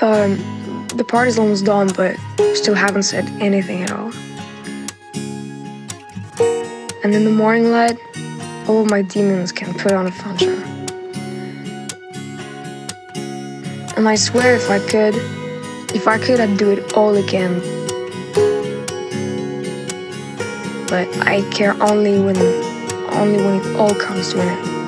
Um, the party's almost done, but still haven't said anything at all. And in the morning light, all of my demons can put on a fun show. And I swear if I could, I'd do it all again. But I care only when it all comes to an end.